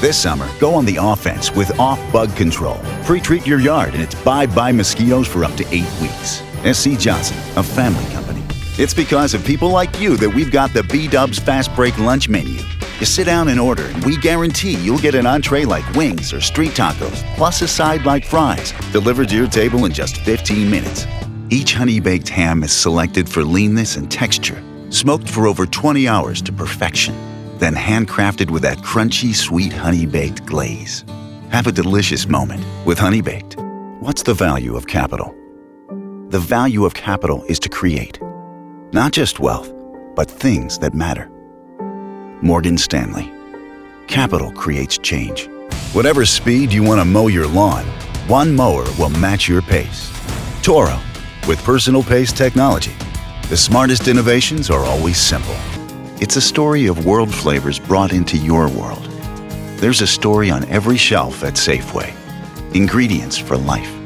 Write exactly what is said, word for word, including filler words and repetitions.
This summer, go on the offense with Off Bug Control. Pre-treat your yard and it's bye-bye mosquitoes for up to eight weeks. S C. Johnson, a family company. It's because of people like you that we've got the B-Dubs Fast Break Lunch Menu. You sit down and order, and we guarantee you'll get an entree like wings or street tacos, plus a side like fries, delivered to your table in just fifteen minutes. Each honey-baked ham is selected for leanness and texture, smoked for over twenty hours to perfection, then handcrafted with that crunchy, sweet honey-baked glaze. Have a delicious moment with Honey Baked. What's the value of capital? The value of capital is to create, not just wealth, but things that matter. Morgan Stanley. Capital creates change. Whatever speed you want to mow your lawn, one mower will match your pace. Toro, with personal pace technology. The smartest innovations are always simple. It's a story of world flavors brought into your world. There's a story on every shelf at Safeway. Ingredients for life.